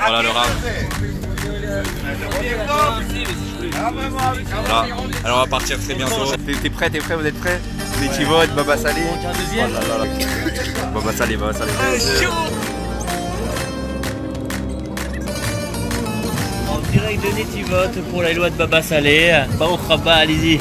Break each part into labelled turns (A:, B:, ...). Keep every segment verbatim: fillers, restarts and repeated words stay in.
A: Voilà le rap. Voilà. Alors on va partir très bientôt. T'es prêt, t'es prêt, vous êtes prêts? Les Tivot, Baba Salé.
B: Un deuxième.
A: Oh là là là. Baba Salé, Baba Salé.
B: En direct de Netivot pour la loi de Baba Salé. Baruch Rabba, allez-y.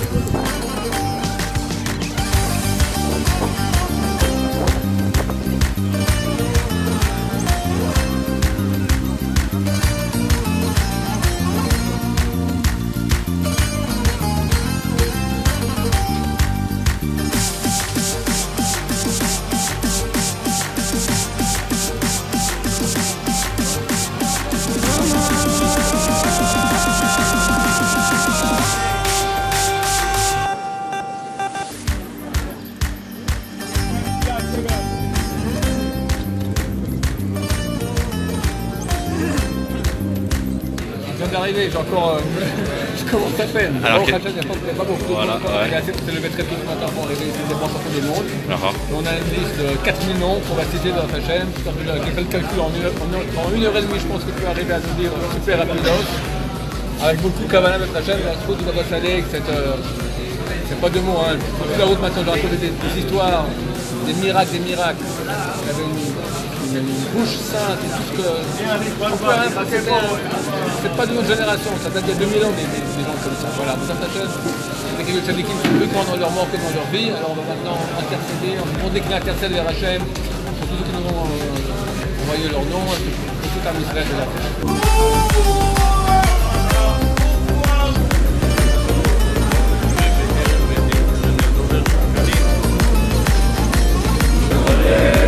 C: D'arriver, j'ai encore. Euh, je commence à peine.
A: Alors,
C: bon, il n'y a pas beaucoup.
A: Voilà, ouais.
C: Il a assez de se lever très tôt ce matin pour arriver ici, c'est pour sortir des mondes.
A: Uh-huh.
C: On a une liste de quatre mille noms qu'on va citer dans la chaîne. J'ai fait le calcul en une, en une heure et demie, je pense que tu peux arriver à nous dire super rapidos. Avec beaucoup de Kavanah de la chaîne, la route du Baba Salé, cette. Euh, c'est pas deux mots, hein. Toute la route maintenant, j'ai raconté des, des histoires, des miracles, des miracles. Il y avait une. une bouche sainte et tout ce que. C'est pas de notre génération, ça date d'il y a deux mille ans des, des, des gens comme ça. Voilà, vous êtes chaîne, c'est quelque chose qui est plus grand dans leur mort que dans leur vie. Alors on va maintenant intercéder, on va demander qu'ils intercèdent vers Hachem pour tous ceux qui nous ont euh, envoyé leur nom et pour tout un Israël de la terre.
A: Yeah.